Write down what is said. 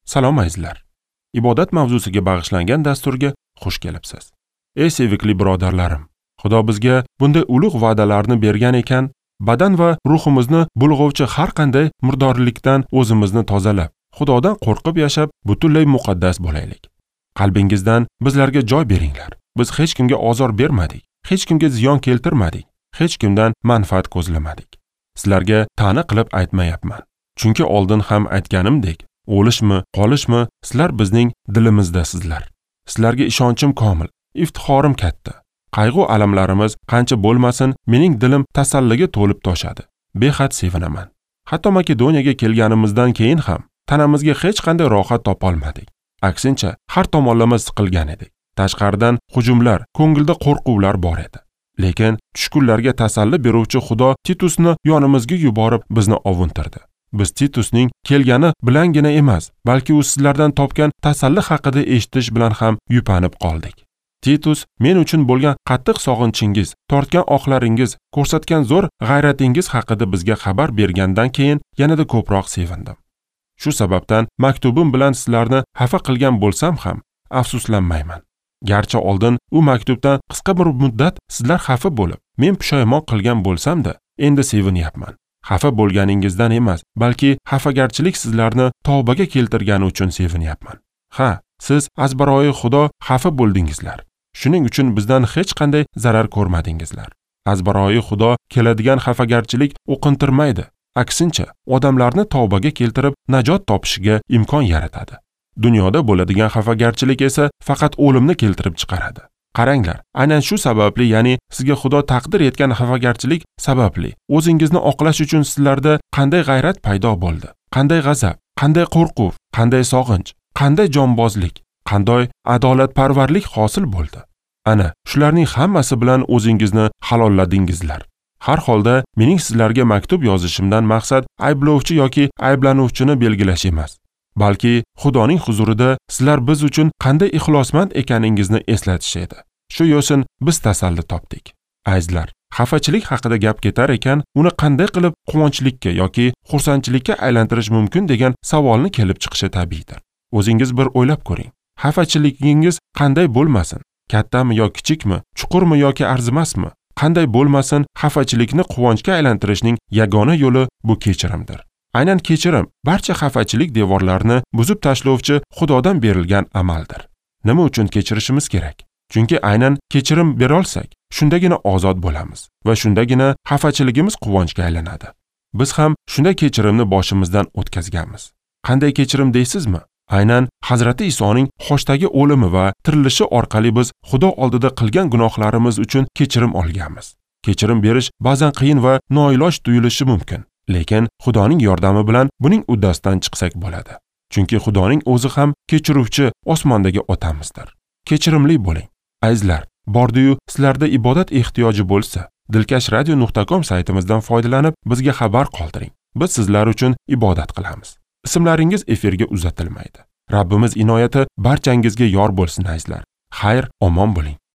Salom azizlar. Ibodat mavzusiga bag'ishlangan dasturga xush kelibsiz. Ey sevikli birodarlarim, Xudo bizga bunday ulug' va'dalarni bergan ekan, badan va ruhimizni bulg'ovchi har qanday murdorlikdan o'zimizni tozalab, Xudodan qo'rqib yashab, butunlay muqaddas bo'laylik. Qalbingizdan bizlarga joy beringlar. Biz hech kimga ozor bermadik, hech kimga ziyon keltirmadik, hech kimdan manfaat ko'zlamadik. Sizlarga ta'na qilib aytmayapman. Chunki oldin ham aytganimdek, o'lishmi, qolishmi, sizlar bizning dilimizdasizlar. Sizlarga ishonchim komil, iftixorim katta. Qayg'u-alamlarimiz qancha bo'lmasin, mening dilim tasalliga to'lib toshadi. Behad sevinaman. Hatto Makedoniyaga kelganimizdan keyin ham tanamizga hech qanday rohat topolmadik. Aksincha, har tomonlama siqilgan edik. Tashqaridan hujumlar, ko'ngilda qo'rquvlar bor edi. Lekin tushkunlarga tasalli beruvchi Xudo Titusni yonimizga yuborib bizni ovuntirdi. Biz Titusning kelgani bilangina emas, balki u sizlardan topgan tasalli haqida eshitish bilan ham yupanib qoldik. Titus men uchun bo'lgan qattiq sog'inchingiz, tortgan oqlaringiz, ko'rsatgan zo'r g'ayratingiz haqida bizga xabar bergandan keyin yanada ko'proq sevindim. Shu sababdan maktubim bilan sizlarni xafa qilgan bo'lsam ham afsuslanmayman. Garchi oldin u maktubdan qisqa bir muddat sizlar xafa bo'lib, men pushaymon qilgan bo'lsam-da, endi sevinyapman. Xafa bo'lganingizdan emas, balki xafagarchilik sizlarni tavbaga keltirgani uchun sevinyapman. Ha, siz azbaroyi Xudo xafa bo'ldingizlar. Shuning uchun bizdan hech qanday zarar ko'rmadingizlar. Azbaroyi Xudo keladigan xafagarchilik o'qintirmaydi. Aksincha, odamlarni tavbaga keltirib najot topishiga imkon yaratadi. Dunyoda bo'ladigan xafagarchilik esa faqat o'limni keltirib chiqaradi. Qaranglar, aynan shu sababli, ya'ni sizga Xudo taqdir etgan xafagarchilik sababli o'zingizni oqlash uchun sizlarda qanday g'ayrat paydo bo'ldi, qanday g'azab, qanday qo'rquv, qanday sog'inch, qanday jonbozlik, qanday adolatparvarlik hosil bo'ldi. Ana, shularning hammasi bilan o'zingizni halolladingizlar. Har holda mening sizlarga maktub yozishimdan maqsad ayblovchi yoki ayblanuvchini belgilash emas, balki Xudoning huzurida sizlar biz uchun qanday ixlosmand ekaningizni eslatish edi. Shu yo'sin biz tasalli topdik. Azizlar, xafachilik haqida gap ketar ekan, uni qanday qilib quvonchlikka yoki xursandchilikka aylantirish mumkin degan savolni kelib chiqishi tabiiydir. O'zingiz bir o'ylab ko'ring. Xafachiligingiz qanday bo'lmasin? Kattami yo kichikmi? Chuqurmi yoki arzimasmi? Qanday bo'lmasin, xafachilikni quvonchga aylantirishning yagona yo'li bu kechirimdir. Aynan kechirim barcha xafachilik devorlarini buzib tashlovchi Xudodan berilgan amaldir. Nima uchun kechirishimiz kerak? Chunki aynan kechirim bera olsak, shundagina ozod bo'lamiz va shundagina xafachiligimiz quvonchga aylanadi. Biz ham shunday kechirimni boshimizdan o'tkazganmiz. Qanday kechirim deysizmi? Aynan Hazrati Isoning xoshdagi o'limi va tirilishi orqali biz Xudo oldida qilgan gunohlarimiz uchun kechirim olganmiz. Kechirim berish ba'zan qiyin va noiloj tuyulishi mumkin. Lekin Xudoning yordami bilan buning uddasidan chiqsak bo'ladi. Chunki Xudoning o'zi ham kechiruvchi osmondagi otamizdir. Kechirimli bo'ling. Azizlar, bordi-yu sizlarda ibodat ehtiyoji bo'lsa, dilkashradio.com saytimizdan foydalanib bizga xabar qoldiring. Biz sizlar uchun ibodat qilamiz. Ismlaringiz efirga uzatilmaydi. Rabbimiz inoyati barchangizga yor bo'lsin azizlar. Xayr, omon bo'ling.